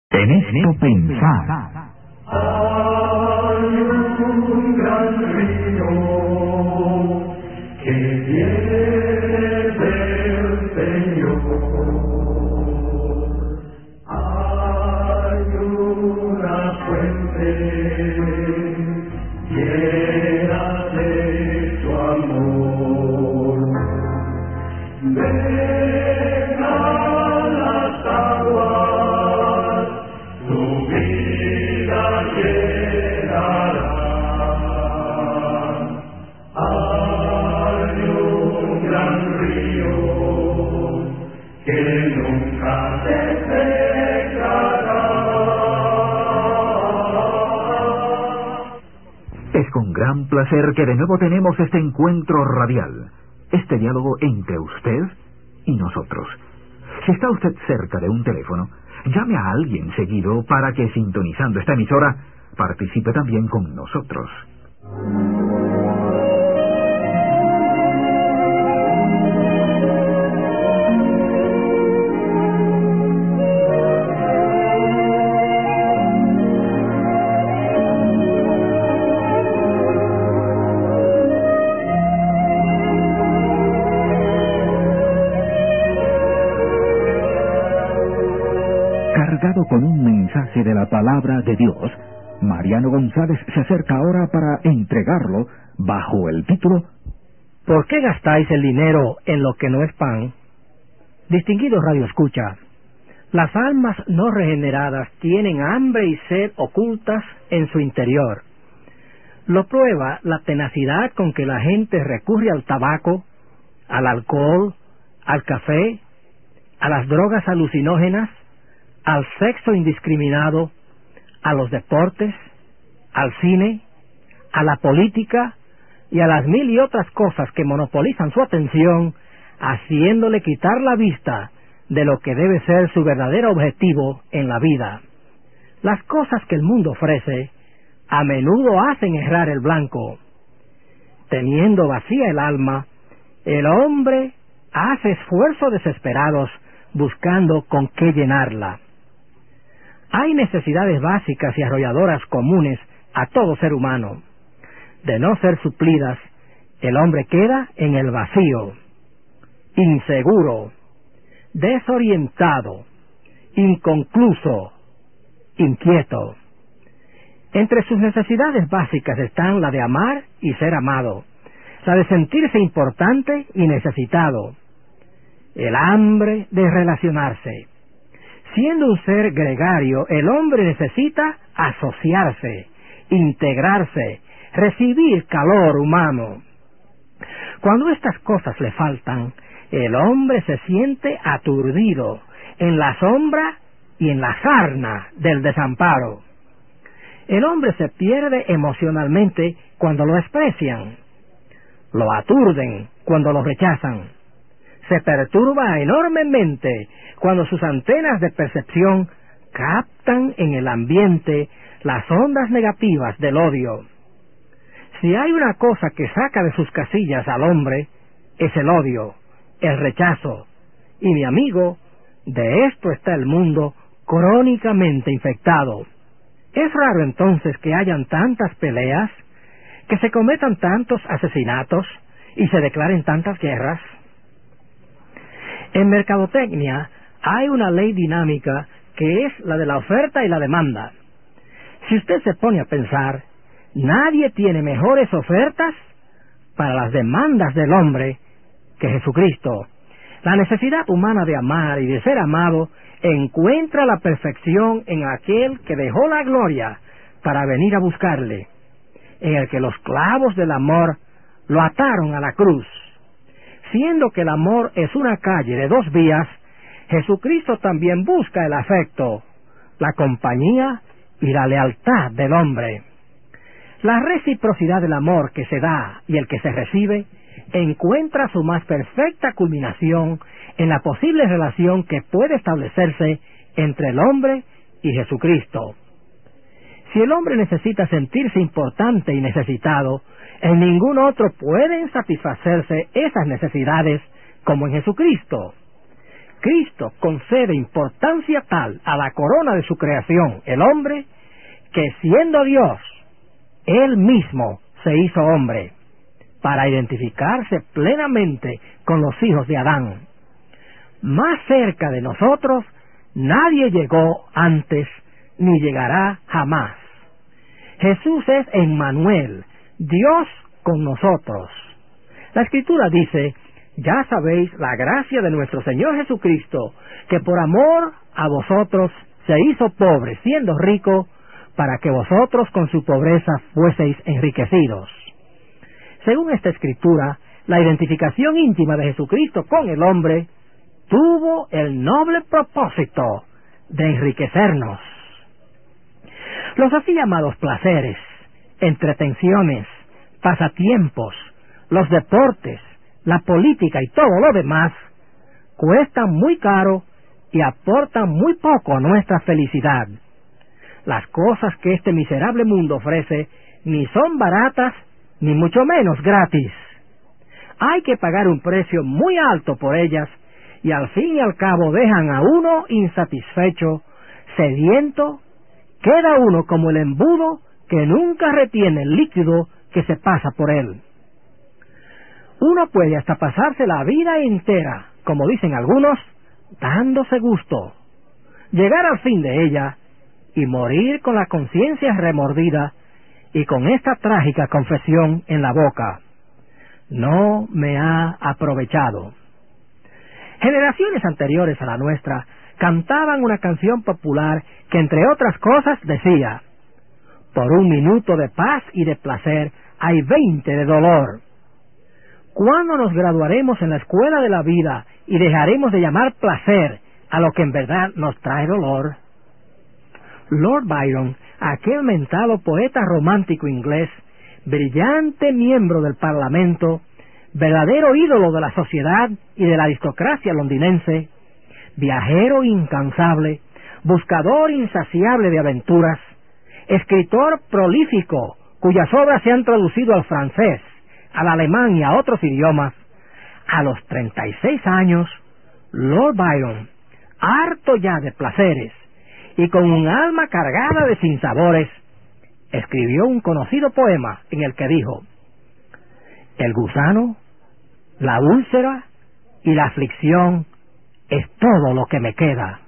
En esto pensar. Hay un gran río que viene del Señor. Hay una fuente llena de su amor. Venga las aguas, tu vida llenarán. Hay un gran río que nunca se secará. Es con gran placer que de nuevo tenemos este encuentro radial, este diálogo entre usted y nosotros. Si está usted cerca de un teléfono, llame a alguien seguido para que, sintonizando esta emisora, participe también con nosotros. Cargado con un mensaje de la palabra de Dios, Mariano González se acerca ahora para entregarlo bajo el título ¿Por qué gastáis el dinero en lo que no es pan? Distinguido radioescucha, las almas no regeneradas tienen hambre y sed ocultas en su interior. Lo prueba la tenacidad con que la gente recurre al tabaco, al alcohol, al café, a las drogas alucinógenas, al sexo indiscriminado, a los deportes, al cine, a la política y a las mil y otras cosas que monopolizan su atención, haciéndole quitar la vista de lo que debe ser su verdadero objetivo en la vida. Las cosas que el mundo ofrece a menudo hacen errar el blanco. Teniendo vacía el alma, el hombre hace esfuerzos desesperados buscando con qué llenarla. Hay necesidades básicas y arrolladoras comunes a todo ser humano. De no ser suplidas, el hombre queda en el vacío, inseguro, desorientado, inconcluso, inquieto. Entre sus necesidades básicas están la de amar y ser amado, la de sentirse importante y necesitado, el hambre de relacionarse. Siendo un ser gregario, el hombre necesita asociarse, integrarse, recibir calor humano. Cuando estas cosas le faltan, el hombre se siente aturdido en la sombra y en la sarna del desamparo. El hombre se pierde emocionalmente cuando lo desprecian, lo aturden cuando lo rechazan, se perturba enormemente cuando sus antenas de percepción captan en el ambiente las ondas negativas del odio. Si hay una cosa que saca de sus casillas al hombre, es el odio, el rechazo. Y mi amigo, de esto está el mundo crónicamente infectado. Es raro entonces que hayan tantas peleas, que se cometan tantos asesinatos y se declaren tantas guerras. En mercadotecnia hay una ley dinámica que es la de la oferta y la demanda. Si usted se pone a pensar, nadie tiene mejores ofertas para las demandas del hombre que Jesucristo. La necesidad humana de amar y de ser amado encuentra la perfección en aquel que dejó la gloria para venir a buscarle, en el que los clavos del amor lo ataron a la cruz. Siendo que el amor es una calle de dos vías, Jesucristo también busca el afecto, la compañía y la lealtad del hombre. La reciprocidad del amor que se da y el que se recibe encuentra su más perfecta culminación en la posible relación que puede establecerse entre el hombre y Jesucristo. Si el hombre necesita sentirse importante y necesitado, en ningún otro pueden satisfacerse esas necesidades como en Jesucristo. Cristo concede importancia tal a la corona de su creación, el hombre, que siendo Dios, Él mismo se hizo hombre, para identificarse plenamente con los hijos de Adán. Más cerca de nosotros, nadie llegó antes, ni llegará jamás. Jesús es Emmanuel, Dios con nosotros. La Escritura dice: ya sabéis la gracia de nuestro Señor Jesucristo, que por amor a vosotros se hizo pobre, siendo rico, para que vosotros con su pobreza fueseis enriquecidos. Según esta Escritura, la identificación íntima de Jesucristo con el hombre tuvo el noble propósito de enriquecernos. Los así llamados placeres, entretenciones, pasatiempos, los deportes, la política y todo lo demás, cuestan muy caro y aportan muy poco a nuestra felicidad. Las cosas que este miserable mundo ofrece ni son baratas, ni mucho menos gratis. Hay que pagar un precio muy alto por ellas, y al fin y al cabo dejan a uno insatisfecho, sediento, queda uno como el embudo que nunca retiene el líquido que se pasa por él. Uno puede hasta pasarse la vida entera, como dicen algunos, dándose gusto, llegar al fin de ella y morir con la conciencia remordida y con esta trágica confesión en la boca: no me ha aprovechado. Generaciones anteriores a la nuestra cantaban una canción popular que, entre otras cosas, decía: por un minuto de paz y de placer hay 20 de dolor. ¿Cuándo nos graduaremos en la escuela de la vida y dejaremos de llamar placer a lo que en verdad nos trae dolor? Lord Byron, aquel mentado poeta romántico inglés, brillante miembro del Parlamento, verdadero ídolo de la sociedad y de la aristocracia londinense, viajero incansable, buscador insaciable de aventuras, escritor prolífico cuyas obras se han traducido al francés, al alemán y a otros idiomas, a los 36 años, Lord Byron, harto ya de placeres y con un alma cargada de sinsabores, escribió un conocido poema en el que dijo: el gusano, la úlcera y la aflicción es todo lo que me queda.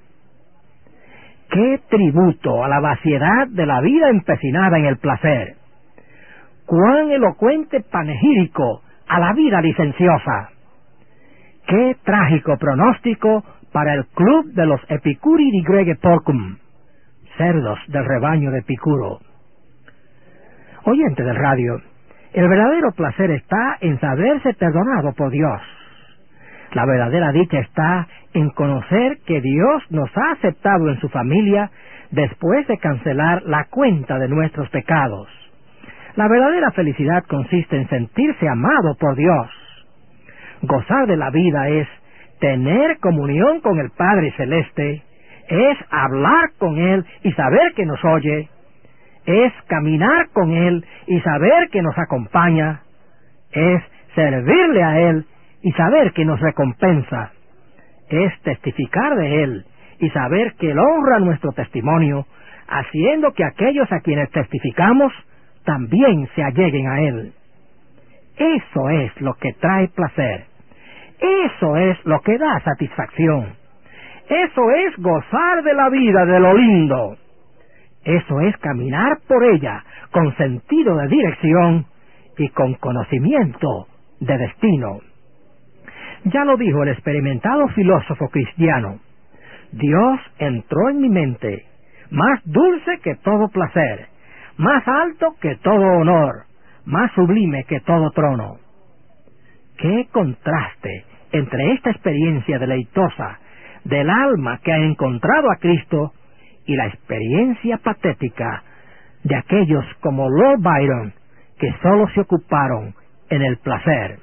¡Qué tributo a la vaciedad de la vida empecinada en el placer! ¡Cuán elocuente panegírico a la vida licenciosa! ¡Qué trágico pronóstico para el club de los Epicuri di Grege Porcum, cerdos del rebaño de Epicuro! Oyente del radio, el verdadero placer está en saberse perdonado por Dios. La verdadera dicha está en conocer que Dios nos ha aceptado en su familia después de cancelar la cuenta de nuestros pecados. La verdadera felicidad consiste en sentirse amado por Dios. Gozar de la vida es tener comunión con el Padre Celeste, es hablar con Él y saber que nos oye, es caminar con Él y saber que nos acompaña, es servirle a Él y saber que nos recompensa, es testificar de Él y saber que Él honra nuestro testimonio, haciendo que aquellos a quienes testificamos también se alleguen a Él. Eso es lo que trae placer. Eso es lo que da satisfacción. Eso es gozar de la vida, de lo lindo. Eso es caminar por ella con sentido de dirección y con conocimiento de destino. Ya lo dijo el experimentado filósofo cristiano: Dios entró en mi mente, más dulce que todo placer, más alto que todo honor, más sublime que todo trono. ¡Qué contraste entre esta experiencia deleitosa del alma que ha encontrado a Cristo y la experiencia patética de aquellos como Lord Byron, que sólo se ocuparon en el placer!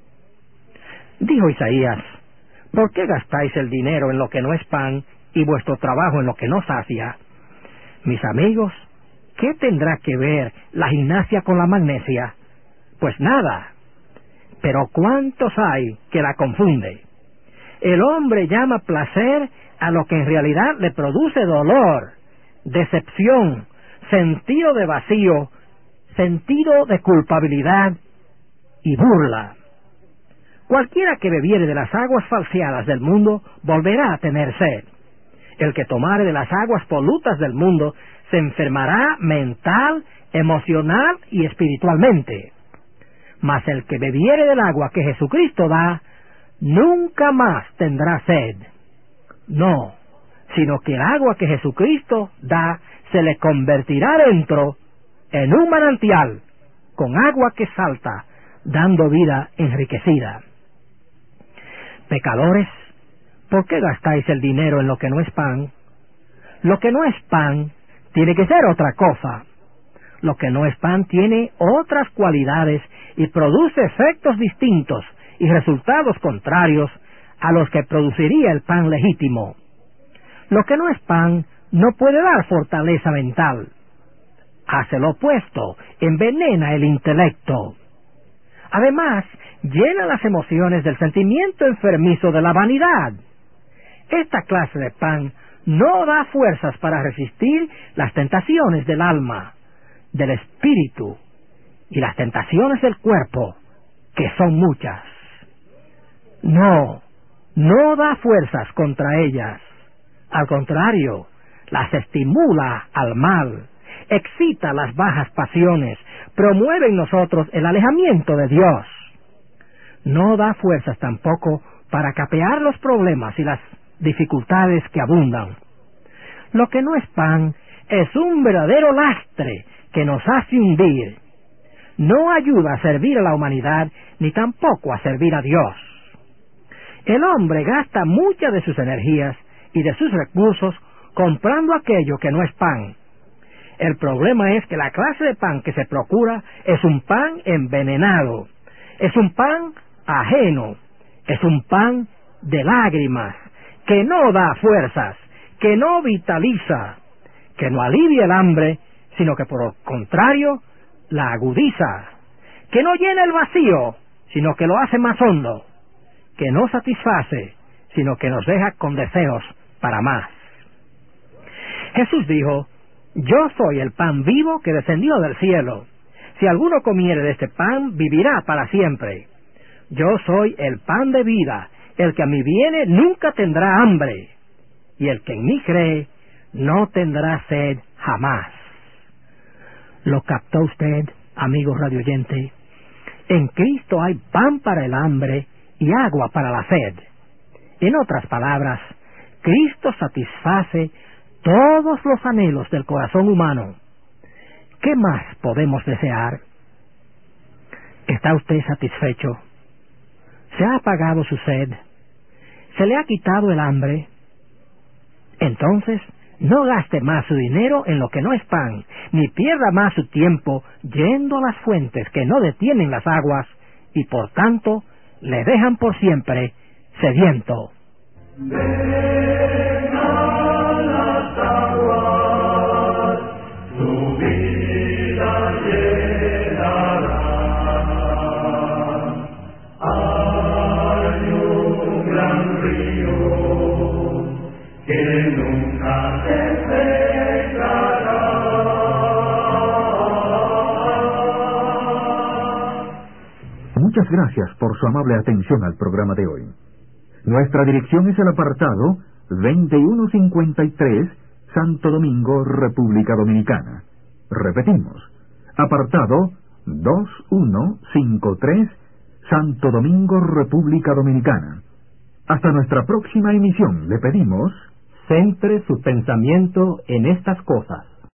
Dijo Isaías: ¿por qué gastáis el dinero en lo que no es pan y vuestro trabajo en lo que no sacia? Mis amigos, ¿qué tendrá que ver la gimnasia con la magnesia? Pues nada. Pero ¿cuántos hay que la confunden? El hombre llama placer a lo que en realidad le produce dolor, decepción, sentido de vacío, sentido de culpabilidad y burla. Cualquiera que bebiere de las aguas falseadas del mundo volverá a tener sed. El que tomare de las aguas polutas del mundo se enfermará mental, emocional y espiritualmente. Mas el que bebiere del agua que Jesucristo da, nunca más tendrá sed. No, sino que el agua que Jesucristo da se le convertirá dentro en un manantial con agua que salta, dando vida enriquecida. Pecadores, ¿por qué gastáis el dinero en lo que no es pan? Lo que no es pan tiene que ser otra cosa. Lo que no es pan tiene otras cualidades y produce efectos distintos y resultados contrarios a los que produciría el pan legítimo. Lo que no es pan no puede dar fortaleza mental. Hace lo opuesto, envenena el intelecto. Además, llena las emociones del sentimiento enfermizo de la vanidad. Esta clase de pan no da fuerzas para resistir las tentaciones del alma, del espíritu y las tentaciones del cuerpo, que son muchas. No da fuerzas contra ellas. Al contrario, las estimula al mal, excita las bajas pasiones, promueve en nosotros el alejamiento de Dios. No da fuerzas tampoco para capear los problemas y las dificultades que abundan. Lo que no es pan es un verdadero lastre que nos hace hundir. No ayuda a servir a la humanidad ni tampoco a servir a Dios. El hombre gasta muchas de sus energías y de sus recursos comprando aquello que no es pan. El problema es que la clase de pan que se procura es un pan envenenado, es un pan ajeno, es un pan de lágrimas, que no da fuerzas, que no vitaliza, que no alivia el hambre, sino que por el contrario la agudiza, que no llena el vacío, sino que lo hace más hondo, que no satisface, sino que nos deja con deseos para más. Jesús dijo: yo soy el pan vivo que descendió del cielo. Si alguno comiere de este pan, vivirá para siempre. Yo soy el pan de vida. El que a mí viene nunca tendrá hambre. Y el que en mí cree no tendrá sed jamás. ¿Lo captó usted, amigo radioyente? En Cristo hay pan para el hambre y agua para la sed. En otras palabras, Cristo satisface todos los anhelos del corazón humano. ¿Qué más podemos desear? ¿Está usted satisfecho? ¿Se ha apagado su sed? ¿Se le ha quitado el hambre? Entonces, no gaste más su dinero en lo que no es pan, ni pierda más su tiempo yendo a las fuentes que no detienen las aguas y por tanto le dejan por siempre sediento. Ven a las aguas, tu vida llenará. Hay un gran río que nunca se secará. Muchas gracias por su amable atención al programa de hoy. Nuestra dirección es el apartado 2153, Santo Domingo, República Dominicana. Repetimos, apartado 2153, Santo Domingo, República Dominicana. Hasta nuestra próxima emisión le pedimos: centre su pensamiento en estas cosas.